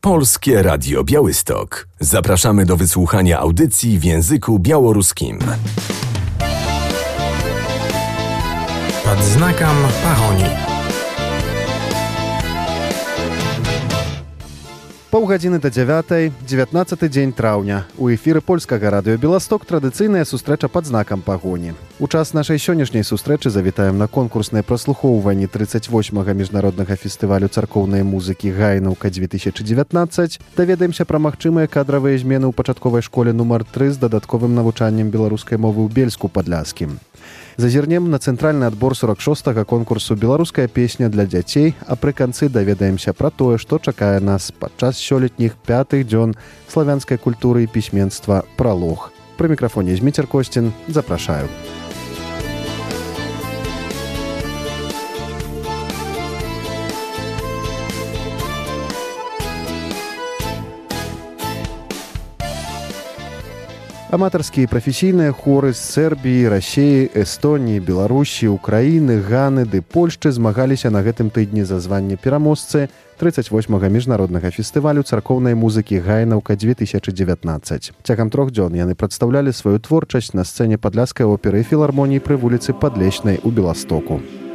Polskie Radio Białystok. Zapraszamy do wysłuchania audycji w języku białoruskim. Pod znakiem Pahoni. Паўгадзіны да 9, 19 дзень траўня. У эфіры польскага радыё «Беласток» традыцыйная сустрэча пад знакам пагоні. У час нашай сённяшняй сустрэчы завітаем на конкурснае праслухоўванні 38-га міжнароднага фестывалю царкоўнай музыкі «Гайнаўка-2019». Даведаемся пра магчымыя кадравыя змены ў пачатковай школе нумар 3 з дадатковым навучаннем беларускай мовы ў Бельску-Падляскім. Зазірнем на цэнтральны адбор 46-га конкурсу «Беларуская песня для дзяцей», а пры канцы даведаемся пра тое, што чакае нас падчас сёлетніх 5-х дзён славянскай культуры і пісьменства «Пралог». Пры мікрафоне Зміцер Костін. Запрашаю. Аматарскія і прафесійныя хоры з Сербіі, Расіі, Эстоніі, Беларусі, Украіны, Ганы ды Польшчы змагаліся на гэтым тыдні за званне пераможцы 38-га міжнароднага фестывалю царкоўнай музыкі «Гайнаўка-2019». Цягам 3 дзён яны прадстаўлялі сваю творчасць на сцэне падляскай оперы і філармоніі пры вуліцы Падлеснай у Беластоку.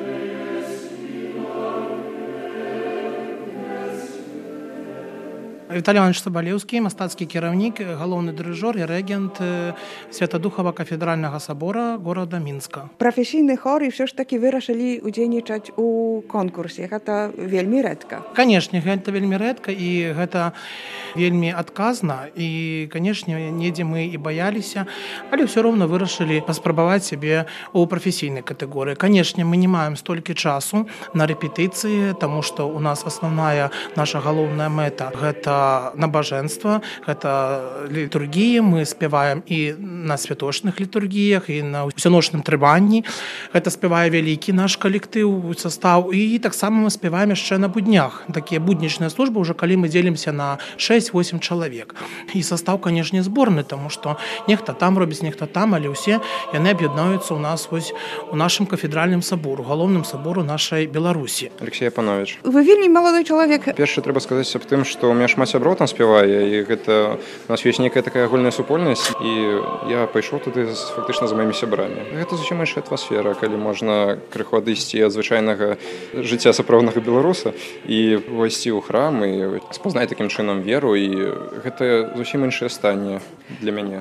Віталій Іванович Соболевский, мастацкі кіраўнік, галоўны дырыжор і рэгент Святадухава кафедральнага сабора горада Мінска. Прафесійны хоры ўсё ж такі вырашылі удзельнічаць у конкурсе. Гэта вельмі рэдка. Канешне, гэта вельмі рэдка і гэта вельмі адказна. І, канешне, недзе мы і баяліся, але ўсё роўна вырашылі паспрабаваць сябе ў прафесійнай катэгорыі. Канешне, мы не маем столькі часу на рэпетыцыі, таму што ў нас асноўная наша галоўная мэта – гэта набажэнства, гэта літургія, мы спяваем і на святочных літургіях, і на усяночным трыбанні. Гэта спявае вялікі наш калектыў, састаў, і таксама мы спяваем яшчэ на буднях. Такія буднічныя службы, ўжо калі мы дзелімся на 6-8 чалавек. І састаў, канешне, зборны, таму што нехта там робіць, нехта там, але ўсе яны аб'яднаюцца ў нас вось у нашым кафедральным сабору, галоўным сабору нашай Беларусі. Алексей Апанович. Вы вельмі малады чалавек. Першы трэба сказаць аб тым, што ў мяне шмат сяброў там спявае, і гэта у нас ёсць некая такая агульная супольнасць, і я пайшоў туды фактычна за маімі сябрамі. Гэта зусім іншая атмасфера, калі можна крыху адысці ад звычайнага жыцця сапраўднага беларуса і увайсці ў храм і спазнаць такім чынам веру, і гэта зусім іншае стане для мяне.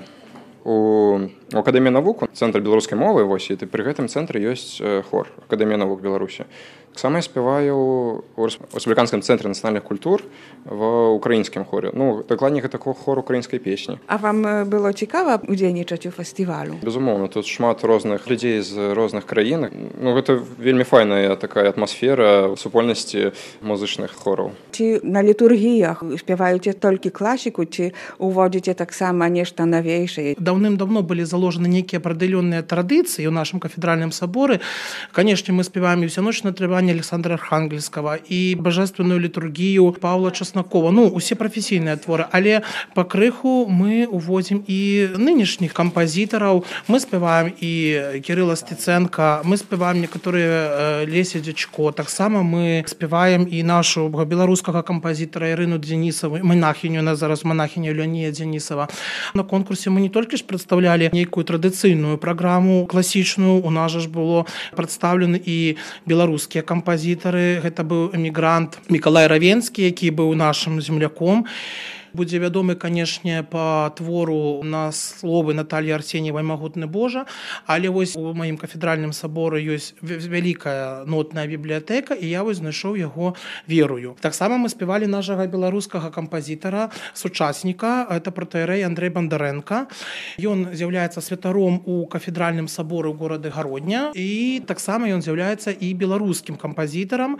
У Акадэміі навук, цэнтр беларускай мовы, вось, і пры гэтым цэнтры ёсць хор Акадэмія навук Беларусі. Таксама я спяваю ў Рэспубліканскім цэнтры нацыянальных культур ва ўкраінскім хоры. Ну, дакладней, гэта хор украінскай песні. А вам было цікава удзельнічаць у фестывалю? Безумоўна, тут шмат розных людзей з розных краін. Ну, гэта вельмі файная такая атмасфера супольнасці музычных хораў. Ці на літургіях спяваеце толькі класіку, ці уводзіце таксама нешта навейшае? Даўным-даўно былі заложены нейкія апределённыя традыцыі ў нашым кафедральным саборы. Канешне, мы спяваем і ўсяночнае трыбанне Александра Архангельскага, і бажественную літургію Павла Часнакова. Ну, усе прафесійныя творы, але пакрыху мы уводзім і нынешніх кампазітараў. Мы спяваем і Кірыла Стеценка, мы спяваем некаторыя Леся Дзячко. Таксама мы спяваем і нашу беларускага кампазітара Ірыну Дзенісаву, монахіню, на зараз монахіня Леонія Дзенісава. На конкурсе мы не толькі ж прадстаўлялі нейкую традыцыйную праграму класічную, у нас ж было прадстаўлены і беларускія кампазітары. Гэта быў эмігрант Мікалай Равенскі, які быў нашым земляком. Будзе вядомы, канешне, па твору на словы Натальі Арсеньевай «Магутны Божа», але вось у маім кафедральным саборы ёсць вялікая нотная бібліятэка, і я вось знайшоў яго верую. Таксама мы спявалі нашага беларускага кампазітара, сучасніка, это пратэарэй Андрэй Бандарэнка. Ён з'яўляецца святаром у кафедральным саборы ў горады Гародня, і таксама ён з'яўляецца і беларускім кампазітарам.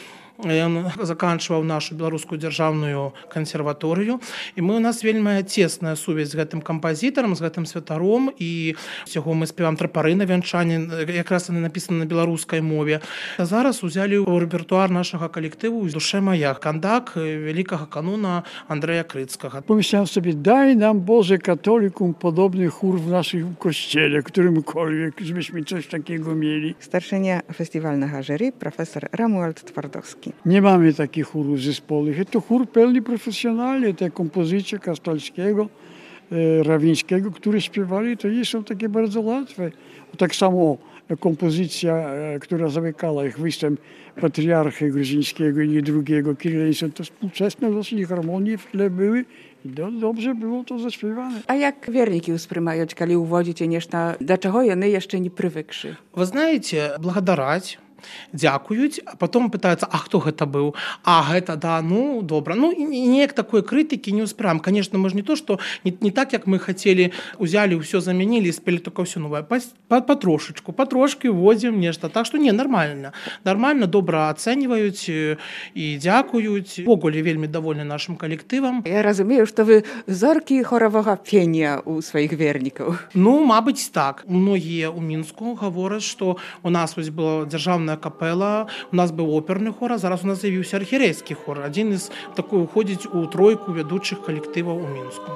Ён заканчваў нашу беларускую дзяржаўную кансерваторыю, і у нас вельмі цесная сувязь з гэтым кампазітарам, з гэтым святаром, і усяго мы спяваем трапары на вянчанні, якраз яны напісаны на беларускай мове. А зараз узялі ў рэпертуар нашага калектыву «Душе моя» кандак вялікага канона Андрэя Крыцкага. Pomyślałem sobie, daj nam Boże katolikom podobny chór w naszym kościele, którymkolwiek, żebyśmy coś takiego mieli. Старшыня фестывальнага журы професор Рамуальд Твардовскі. werniki. Nie mamy takich chórów zespołowych. To chór pełni profesjonalnie. Te kompozycje Kastalskiego, Rawińskiego, które śpiewali, to nie są takie bardzo łatwe. Tak samo kompozycja, która zamykała ich występ patriarchy gruzińskiego i drugiego Kirilisa, to współczesne dosyć harmonie w tle były i dobrze było to zaśpiewane. А як верники успрымаюць, калі ўводзіце нешта, да чаго яны яшчэ не прывыкшы? Вы знаете, благодараць, дзякуюць, а потом пытаются, а хто гэта быў? А гэта, да, ну, добра. Ну, і неяк такой крытыкі не ўспрымаем. Конечно, мы ж не то, что не так, як мы хотели, узяли, ўсё заменили, спели только ўсё новое. Потрошечку, потрошки вводзім нешта. Так что не, нормально. Нормально, добра ацэньваюць і дзякуюць. Ввогуле вельмі довольны нашим калектывам. Я разумею, што вы зоркі хоравага пення ў сваіх вернікаў. Ну, мабыць, так. Многія ў Мінску гавораць, што у нас вось была дзяржаўная капела, у нас быў оперны хор, а зараз у нас з'явіўся архірэйскі хор. Адзін з такой уходзіць у тройку вядучых калектываў у Мінску.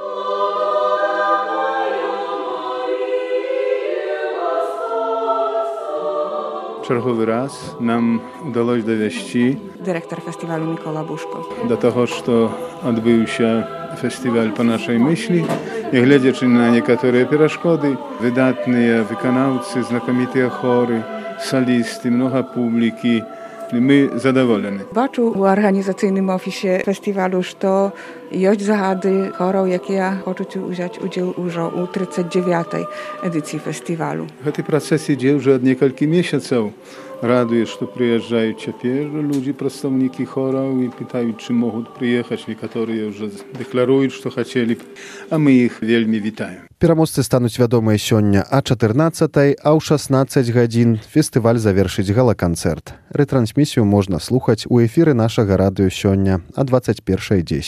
Черговий раз нам удалось довести Директор фестивалю Микола Бушко. до того, что отбывся фестиваль по нашей myśli. I глядячи на некоторые перешкоды, выдатные выконавцы, знаковитые хоры, солисты, много публики, мы задоволені. Бачу у організаційному офісі фестивалю, що є загады хораў, якія хочуць узяць удзел ужо у 39-й эдыцыі фестивалю. Гэты працэс ідзе ўжо ад некалькі месяцаў. Радуе, што прыязджаюць цяпер людзі, прадстаўнікі хораў і пытаюць, ці могуць прыехаць. Некаторыя ўжо дэкларуюць, што хацелі б, а мы іх вельмі вітаем. Пераможцы стануць вядомыя сёння а 14-й, а ў 16 гадзін фестываль завершыць гала-канцэрт. Рэтрансмісію можна слухаць у эфіры нашага радыё сёння а 21:10.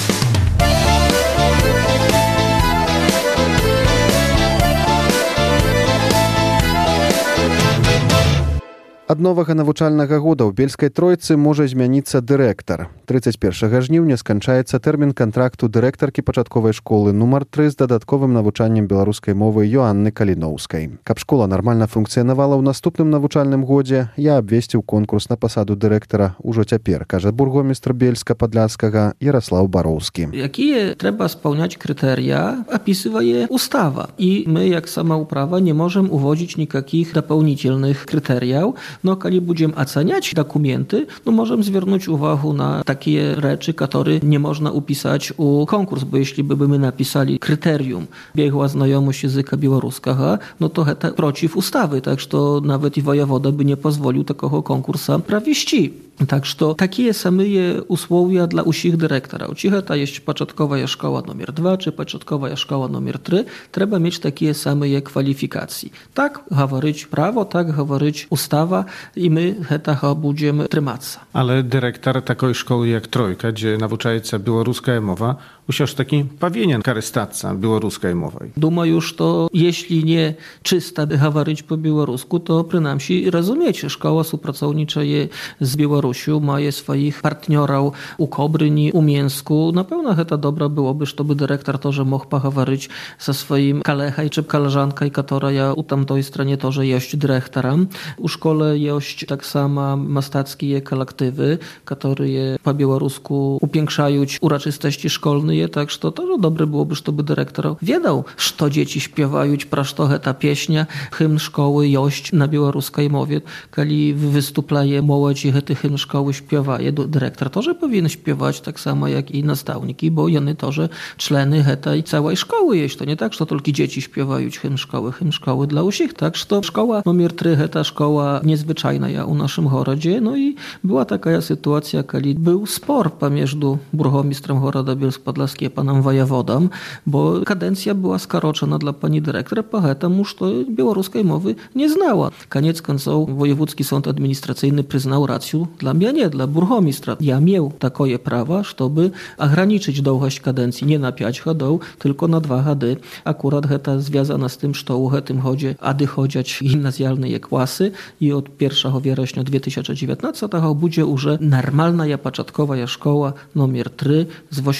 Ад новага навучальнага года ў Бельскай Тройцы можа змяніцца дырэктар. 31 жніўня сканчаецца тэрмін кантракту дырэктаркі пачатковай школы нумар 3 з дадатковым навучаннем беларускай мовы Йоанны Каліноўскай. Каб школа нармальна функцыянавала ў наступным навучальным годзе, я абвесціў конкурс на пасаду дырэктара ўжо цяпер, кажа бургомістр Бельска-Падляцкага Ярослаў Бароўскі. Jakie trzeba spełniać kryteria, opisuje ustawa. I my, jak sama uprawa, nie możemy uwodzić nikakich dopełnitelnych kryteriów. No, kiedy będziemy oceniać dokumenty, no możemy zwrócić uwagę na takie rzeczy, które nie można upisać u konkurs, bo jeśli by my napisali kryterium biegła znajomość języka białoruskiego, no to to przeciw ustawy, tak że nawet i wojewoda by nie pozwolił takiego konkursa провести. Tak że takie same usłowie dla usich dyrektora. Czy to jest początkowa szkoła numer 2, czy początkowa szkoła numer 3, trzeba mieć takie same kwalifikacje. Tak mówić prawo, tak mówić ustawa i my tego będziemy trzymać. Ale dyrektor takiej szkoły jak Trojka, gdzie nauczaється białoruska mowa, usiąść taki powinien korzystać białoruskiej mowej. Думаю, że jeśli nie czysta mówić po białorusku, to przynajmniej rozumiecie. Szkoła współpracownicza z Białorusią ma swoich partnerów u Kobryni, u Mięsku. Na pewno to dobre byłoby, żeby dyrektor też mógł poговорить ze swoim kalechaj czy koleżanką, która ja u tamtej stronie też jest dyrektorem. U szkole jest tak samo mastackie kolektywy, które po białorusku upiększają uroczystości szkolne. Tak, że to dobre byłoby, żeby dyrektor wiedział, co dzieci śpiewają, pro co ta pieśnia, hymn szkoły jest na białoruskiej mowie. Kiedy występuje młodzi, te hymn szkoły śpiewają, dyrektor też powinien śpiewać tak samo jak i nastawniki, bo oni też człony tej całej szkoły jest. To nie tak, że tylko dzieci śpiewają hymn szkoły dla usich. Tak, że to szkoła numer 3, ta szkoła niezwyczajna u naszym gorodzie. No i była taka sytuacja, kiedy był spor pomiędzy burgomistrzem goroda Bielsk-Podlaski a panem wojewodą, bo kadencja była skaroczona dla pani dyrektora, потому że białoruskiej mowy nie znała. Koniec końców wojewódzki sąd administracyjny przyznał rację dla mnie, nie dla burgomistra. Ja miał takie prawo, żeby ograniczyć długość kadencji nie na 5 lat, tylko na 2 lata. Akurat to związane z tym, że w tym chodzie chodzić gimnazjalne klasy i od 1 września 2019 będzie już normalna początkowa szkoła numer 3 z 8 klas.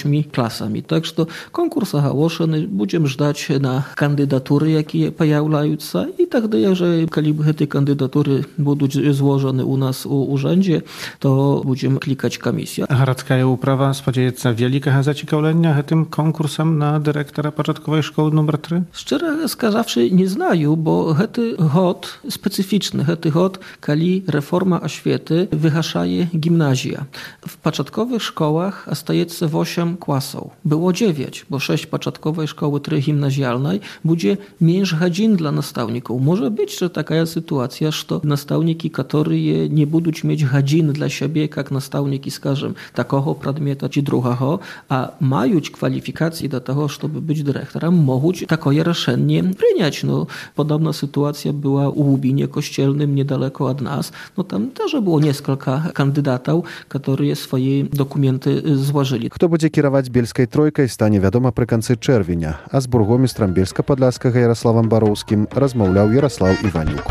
класамі. Так што конкурс агалошаны, будзем ждаць на кандыдатуры, якія паяўляюцца, і тады уже, калі гэтыя кандыдатуры будуць зложаны у нас у уrzędzie, то будзем клікаць камісію. Гарадская ўправа спадзяецца вялікага зацікаўлення гэтым конкурсам на дырэктара пачатковай школы нумар 3? Шчыра сказавшы, не знаю, bo гэты год спецыфічны, гэты год, калі рэформа ашветы вygaszає gimnazja. W początkowych szkołach остаецца 8 класаў. Było 9, bo 6 początkowej szkoły, 3 gimnazjalnej, będzie mniej godzin dla nastavników. Może być, że taka sytuacja, że nastavniki, które nie będą mieć godzin dla siebie, jak nastavniki, скажем, takiego przedmiotu czy drugiego, a mają kwalifikacje do tego, żeby być dyrektorem, mogą takie решение przyjąć. No, podobna sytuacja była u Łubinie Kościelnym, niedaleko od nas. No, tam też było kilka kandydatów, którzy swoje dokumenty złożyli. Хто будзе кіраваць бельскай тройкай, стане вядома пры канцы чэрвеня, а з бургомістрам Бельска-Падляскага Яраславам Бароўскім размаўляў Яраслаў Іванюк.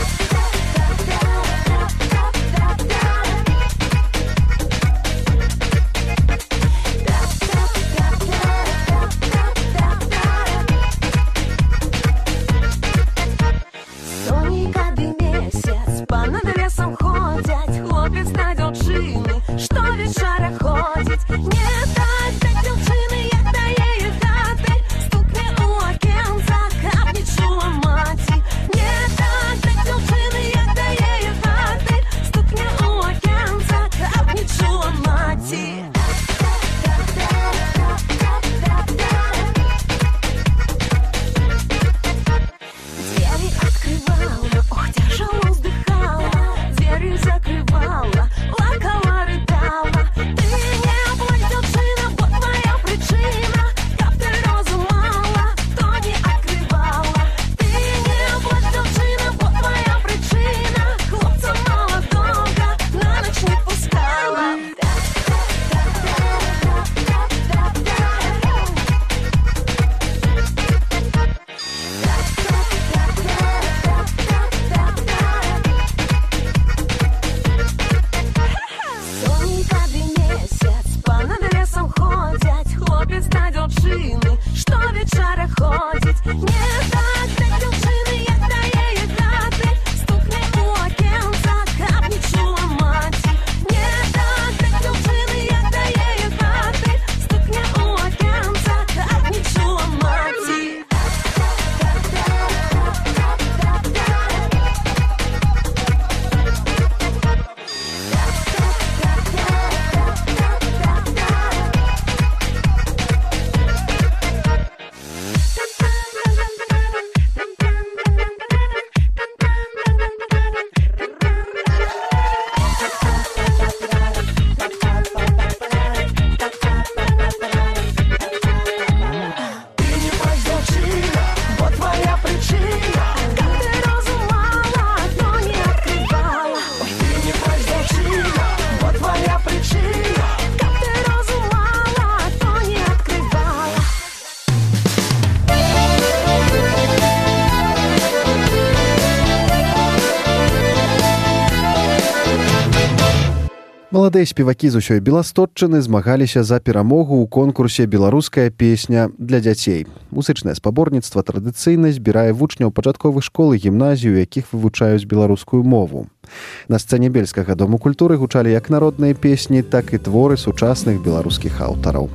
Маладыя спевакі з усёй Беластотчыны змагаліся за перамогу ў конкурсе «Беларуская песня для дзяцей». Музычнае спаборніцтва традыцыйна збірае вучняў пачатковых школ і гімназій, у якіх вывучаюць беларускую мову. На сцэне Бельскага дому культуры гучалі як народныя песні, так і творы сучасных беларускіх аўтараў.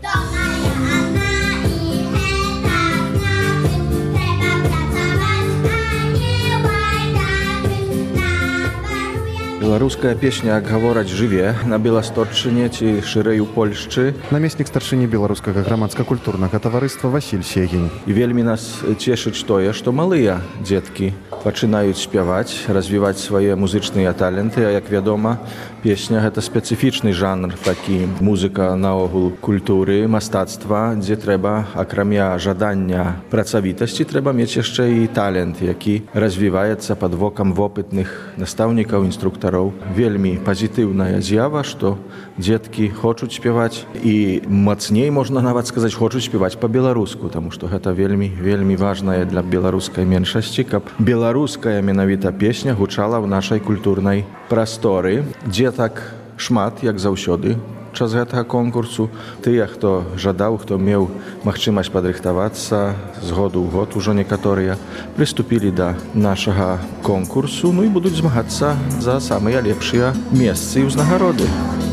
Беларуская песня, як гавораць, жыве на Беластотчыне ці шырэй у Польшчы. Намеснік старшыні беларускага грамадска-культурнага таварыства Васіль Сегень. І вельмі нас цешыць тое, што малыя дзеткі пачынаюць спяваць, развіваць свае музычныя таленты, а як вядома, песня гэта спецыфічны жанр, такі музыка наогул культуры, мастацтва, дзе трэба, акрамя жадання працавітасці, трэба мець яшчэ і талент, які развіваецца пад вокам вопытных настаўнікаў, інструктараў. Вельмі пазітыўная з'ява, што дзеткі хочуць спяваць і мацней, можна нават сказаць, хочуць спяваць па-беларуску, таму што гэта вельмі важнае для беларускай меншасці, каб беларуская менавіта песня гучала ў нашай культурнай прасторы. Дзетак шмат, як заўсёды, падчас гэтага конкурсу. Тыя, хто жадаў, хто меў магчымасць падрыхтавацца з году ў год, ужо некаторыя прыступілі да нашага конкурсу, ну і будуць змагацца за самыя лепшыя месцы і ўзнагароды.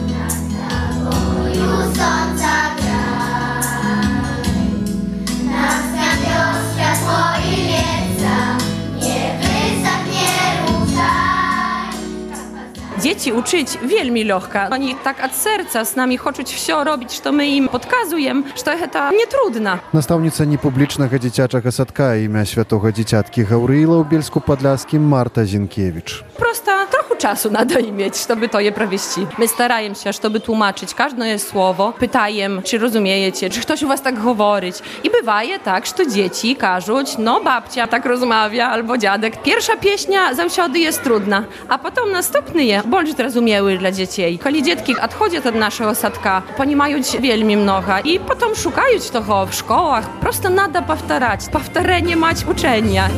Dzieci uczyć wielmi легко. Они так от сердца с нами хочуть все робить, что мы им подказуем, что это не трудно. Настаўніца непублічнага дзіцячага садка імя святога дзіцяткі Гаўрыіла ў Бельску-Падляскім Марта Зінкевич. Просто trochę czasu надо иметь, чтобы to je провести. My стараемся, чтобы tłumaczyć każde słowo. Pytajem, czy rozumiecie, czy ktoś u was tak говорить. I bywaje tak, że dzieci każą, no babcia tak rozmawia, albo dziadek. Pierwsza pieśnia zawsze jest trudna, a potem następny je больше zrozumiały dla dzieci. Kiedy dzieci odchodzą od naszego sadka, poniewają wielmi mnogo i potem szukają tego w szkołach. Prosto nada powtarzać. Powtarzanie mać uczenia.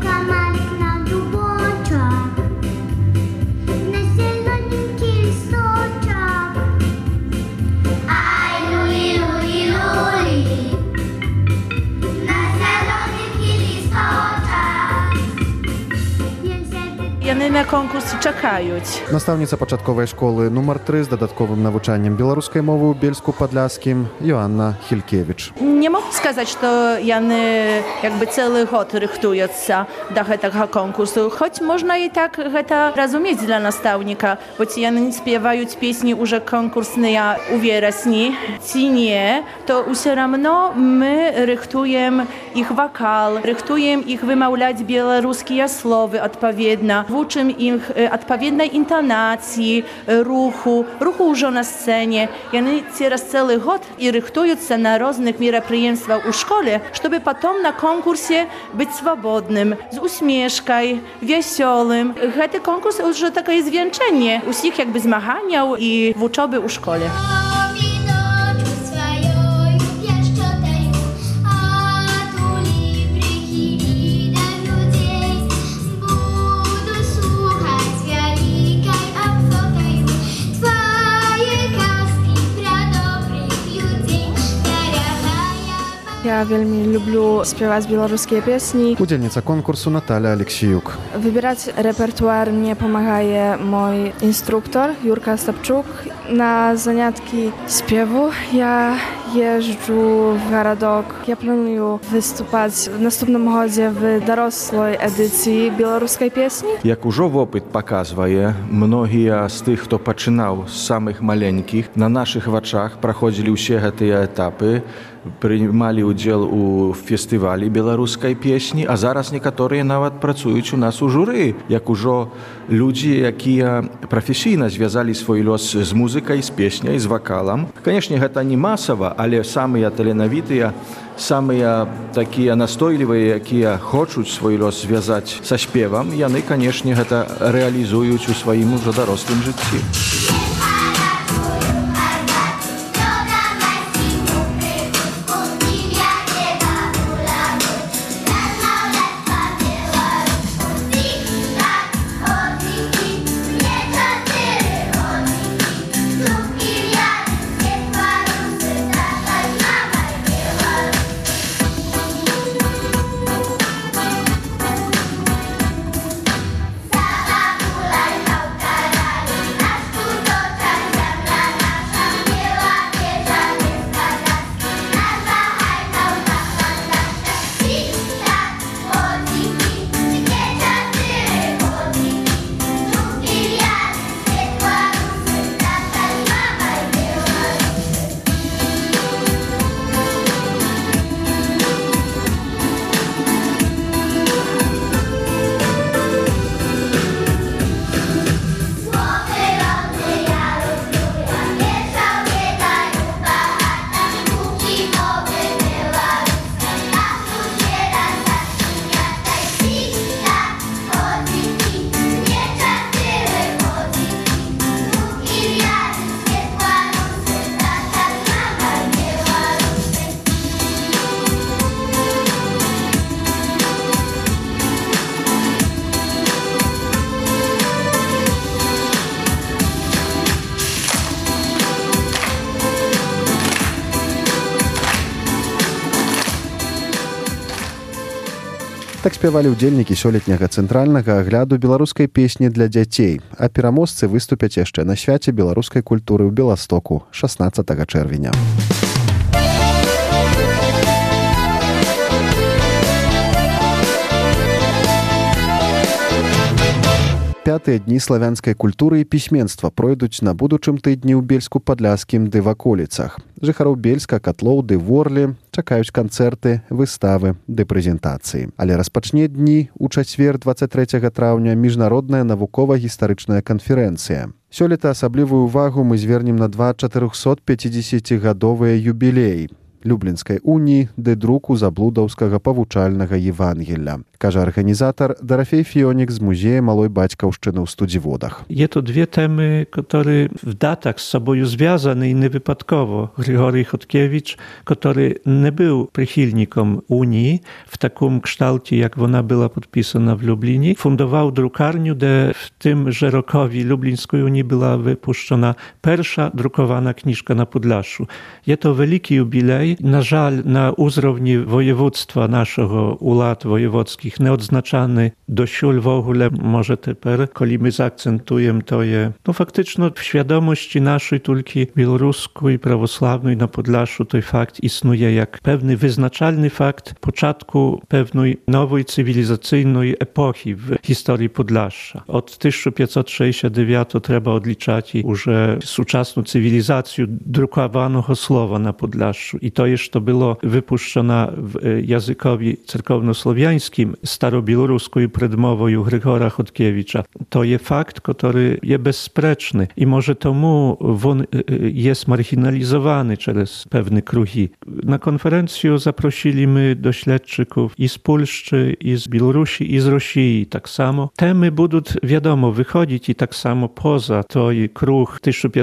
Яны на конкурс чакаюць. Настаўніца пачатковай школы нумар 3 з дадатковым навучаннем беларускай мовы ў Бельску-Падляскім Йоанна Хількевіч. Не могу сказаць, што яны цэлы год рыхтуюцца да гэтага конкурсу. Хоць можна і так гэта разумець для настаўніка, бо ці яны спяваюць песні ўжо конкурсныя ў верасні, ці не, то ўсё рамно мы рыхтуем іх вакал, рыхтуем іх вымаўляць беларускія словы адпаведна. Uczym ich odpowiedniej intonacji, ruchu już na scenie. Oni teraz cały rok i rychtują się na różnych мероприятиях w szkole, żeby potem na konkursie być swobodnym, z uśmieszką, wesołym. Ten konkurs już takie zwieńczenie wszystkich zmagania i w uczobie w szkole. Ja wielmi lubię śpiewać białoruskie pieśni. Udzielnica konkursu Natalia Aleksijuk. Wybierać repertuar mnie pomaga mój instruktor Jurka Stapczuk. Na zaniatki śpiewu ja jeżdżę w Garadok. Ja planuję wystупać w następnym chodzie w dorosłej edycji białoruskiej pieśni. Jak już opyt pokazuje, mnogie z tych, kto poczynał z samych maleńkich, na naszych oczach przechodzili wszystkie te etapy, приймали удзел у фестывалі беларускай песні, а зараз некаторыя нават працуюць у нас у журы, як ужо людзі, якія прафесійна звязалі свой лёс з музыкай, з песняй, з вакалам. Канешне, гэта не масава, але самыя таленавітыя, самыя такія настойлівыя, якія хочуць свой лёс звязаць са спевам, яны, канешне, гэта рэалізуюць у сваім ужо дарослым жыцці. Так спявалі ўдзельнікі сёлетняга цэнтральнага агляду беларускай песні для дзяцей, а пераможцы выступяць яшчэ на свяце беларускай культуры ў Беластоку 16 чэрвеня. Пятыя дні славянскай культуры і пісьменства пройдуць на будучым тыдні ў Бельску-Падляскім ды ваколіцах. Жыхароў Бельска, Катлоў ды Ворлі чакаюць канцэрты, выставы ды прэзентацыі. Але распачне дні ў чацвер 23 траўня міжнародная навукова-гістарычная канферэнцыя. Сёлета асаблівую ўвагу мы звернем на 2 450-гадовыя юбілеі Люблінскай уніі ды друку заблудаўскага павучальнага Евангелля, кажа арганізатор Дорофей Фионик z Muzeja Maloj Baćkowszczyny w Studziwodach. Jest to dwie temy, które w datach z sobą związane i niewypadkowo. Grigory Chodkiewicz, który nie był przychylnikiem Unii w takim kształcie, jak ona była podpisana w Lublinie, fundował drukarnię, gdzie w tym że rokowi Lublińskiej Unii była wypuszczona pierwsza drukowana książka na Podlaszu. Jest to wielki jubilej. Na żal, na uzrowni województwa naszego, ulat wojewódzkich, nieodznaczany do siul w ogóle, może teper, koli my zaakcentujemy to je, no faktycznie w świadomości naszej tylko białoruskiej, prawosławnej na Podlaszu to fakt istnieje jak pewny wyznaczalny fakt początku pewnej nowej cywilizacyjnej epoki w historii Podlasza. Od 1569 trzeba odliczać już współczesną cywilizację drukowanego słowa na Podlaszu. I to jeszcze było wypuszczone w językowi cerkownosłowiańskim starobiałoruską predmową Grigora Chodkiewicza. To jest fakt, który jest bezsprzeczny i może temu on jest marginalizowany przez pewne krugi. Na konferencję zaprosiliśmy do śledczyków i z Polski, i z Białorusi, i z Rosji. Tak samo temy będą, wiadomo, wychodzić i tak samo poza той kruch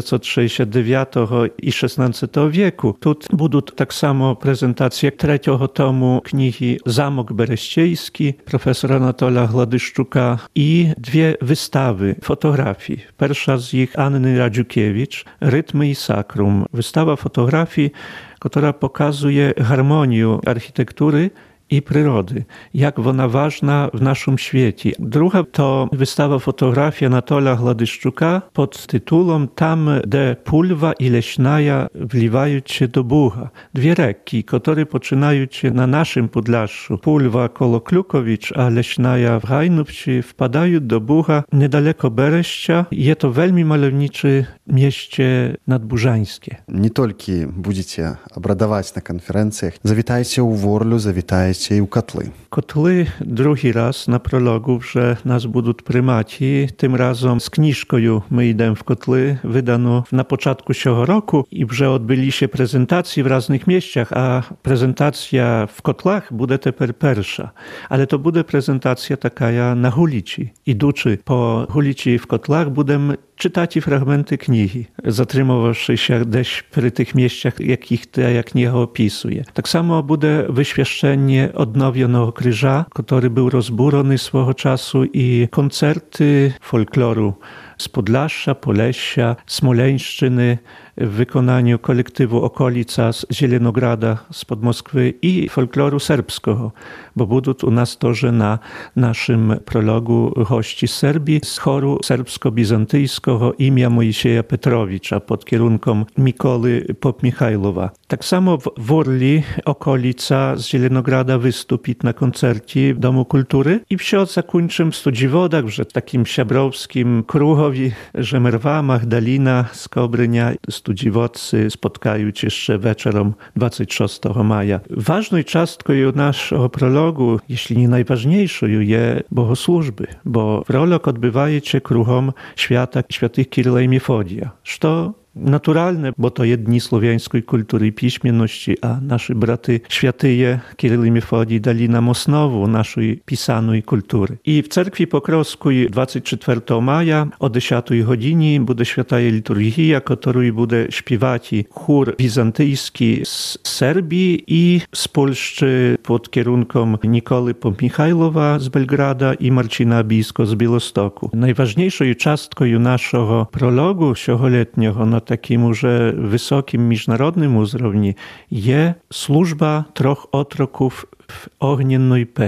1569 i XVI wieku. Tu będą tak samo prezentacje trzeciego tomu książki Zamok Bereściejski profesora Anatola Gladyszczuka i dwie wystawy fotografii. Pierwsza z nich Anny Radziukiewicz, Rytmy i Sakrum. Wystawa fotografii, która pokazuje harmonię architektury i przyrody, jak ona ważna w naszym świecie. Druga to wystawa fotografii Anatola Gladyszczuka pod tytułem Tam, gdzie Pulwa i Leśnaja wliwają się do Buga. Dwie reki, które poczynają się na naszym Podlaszu. Pulwa koło Klukowicz, a Leśnaja w Hajnówci wpadają do Buga niedaleko Bereścia. Jest to veľmi malownicze mieście nadburzańskie. Nie tylko będziecie obradować na konferencjach. Zawitajcie u Worlu, zawitajcie i u Kotly. Kotly drugi raz na prologu, że nas będą prymaci. Tym razem z książką my idziemy w Kotly, wydano na początku tego roku i że odbyli się prezentacje w różnych miejscach, a prezentacja w Kotlach będzie teper pierwsza. Ale to będzie prezentacja taka na ulicy. Idący po ulicy w Kotlach będziemy czytać fragmenty księgi, zatrzymawszy się gdzieś przy tych miejscach, jakich ta księga opisuje. Tak samo będzie wyświadczenie odnowionego krzyża, który był rozburony swego czasu i koncerty folkloru z Podlasza, Polesia, Smoleńszczyny w wykonaniu kolektywu Okolica z Zielonograda, spod Moskwy i folkloru serbskiego, bo będą u nas to, na naszym prologu gości z Serbii z choru serbsko-bizantyjskiego imię Mojsieja Petrowicza pod kierunkiem Mikoły Popmichajlowa. Tak samo w Worli Okolica z Zielonograda wystąpi na koncercie w Domu Kultury i wsio zakończymy w Studziwodach, że takim siabrowskim krugowi, że Merwa, Magdalina z Kobrynia, Studziwodcy spotkają się jeszcze wieczorem 26 maja. Ważną częstką naszego prologu, jeśli nie najważniejszą, jest bogosłużby, bo prolog odbywa się kruchom świata świętych Kiryla i Mefodija. Co naturalne, bo to jedni słowiańskiej kultury i piśmienności, a nasi braty świętyje Kiryl i Mefodij dali nam osnowę naszej pisanej kultury. I w cerkwi pokrowskiej 24 maja o 10 godzinie będzie święta liturgia, którą będzie śpiewać chór bizantyjski z Serbii i z Polski pod kierunkiem Nikoły Popmichajlowa z Belgrada i Marcina Bijsko z Białostoku. Najważniejszą częstką naszego prologu siogoletniego na takim już wysokim międzynarodnym uzrowni jest służba troch otroków w ognjennej peczy.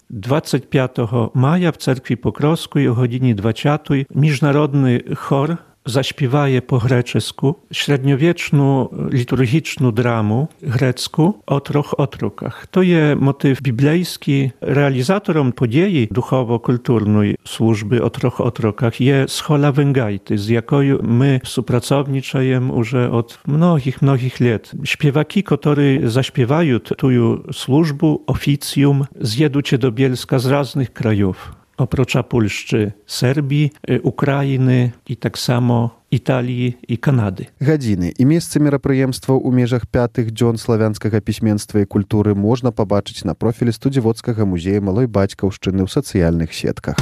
25 maja w Cerkwi Pokrowskiej o godzinie 20 międzynarodny chor zaśpiewaje po grecku średniowieczną liturgiczną dramę grecką o troch otrokach. To jest motyw biblijski. Realizatorom podziei duchowo-kulturnej służby o troch otrokach jest Schola Węgajty, z jaką my współpracowniczajemy już od mnogich lat. Śpiewaki, które zaśpiewają tę służbę, oficjum, zjeducie do Bielska z różnych krajów. Oprócz Polszczy, Serbii, Ukrainy i tak samo Italii i Kanady. Гадзіны і месцы мерапрыемстваў у межах 5-х дзён славянскага пісьменства і культуры можна пабачыць на профілі студзіводскага музея малой бацькаўшчыны ў сацыяльных сетках.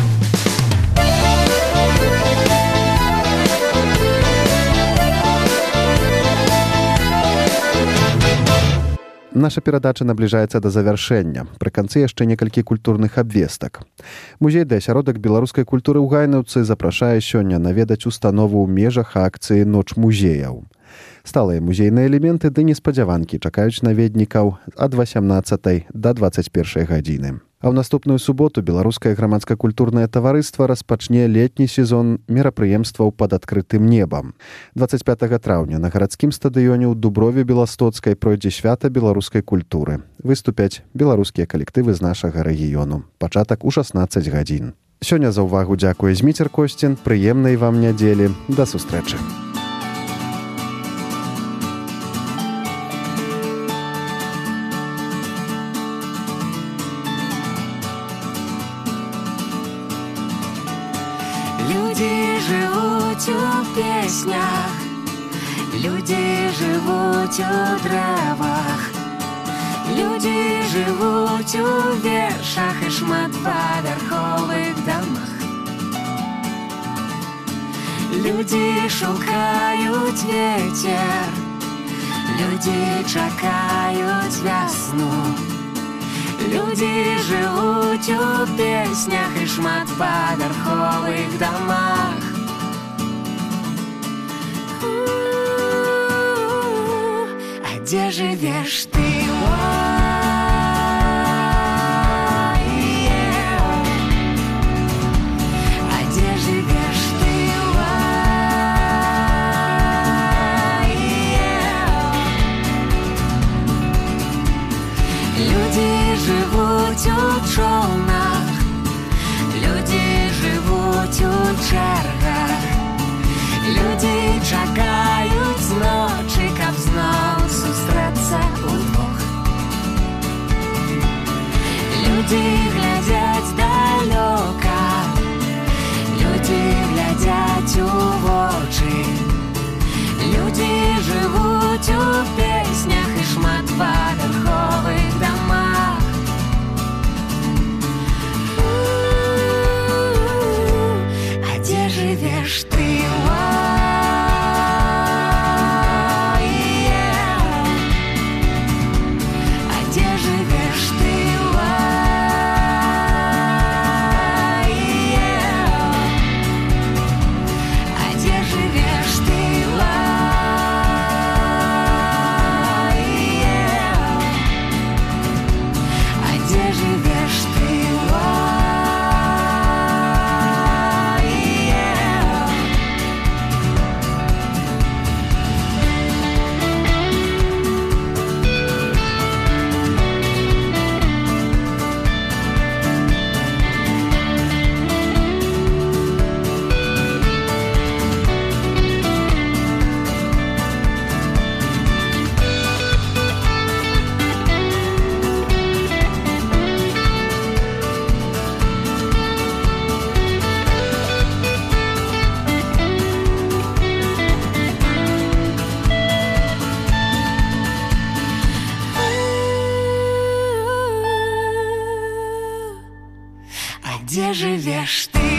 Наша перадача набліжаецца да завяршэння. Пры канцы яшчэ некалькі культурных абвестак. Музей ды асяродак беларускай культуры ў Гайнаўцы запрашае сёння наведаць установу ў межах акцыі «Ноч музеяў». Сталыя музейныя элементы ды неспадзяванкі чакаюць наведнікаў ад 18 да 21 гадзіны. А ў наступную суботу беларускае грамадска-культурнае таварыства распачне летні сезон мерапрыемстваў пад адкрытым небам. 25 траўня на гарадскім стадыёне ў Дуброве Беластоцкай пройдзе свята беларускай культуры. Выступяць беларускія калектывы з нашага рэгіёну. Пачатак у 16 гадзін. Сёння за ўвагу дзякуе Зміцер Косцін. Прыемнай вам нядзелі. Да сустрэчы. Люди живуть у песнях, люди живуть у дрэвах, люди живуть у вершах і шматпавярховых домах. Люди шукаюць ветер, люди чакаюць вясну. Люди живуть у песнях і шматпавярховых домах. А где живешь ты? А где живешь ты? Люди живуть у човнах, люди живуть у чергах, люди чакаюць ночі, каб зноў сустрэцца удвох. Люди глядзяць далёка, люди глядзяць у вочы, люди живуть у песнях і шматпавярховых домах. А где живешь ты? А где живешь ты? А где живешь ты? Где живешь ты?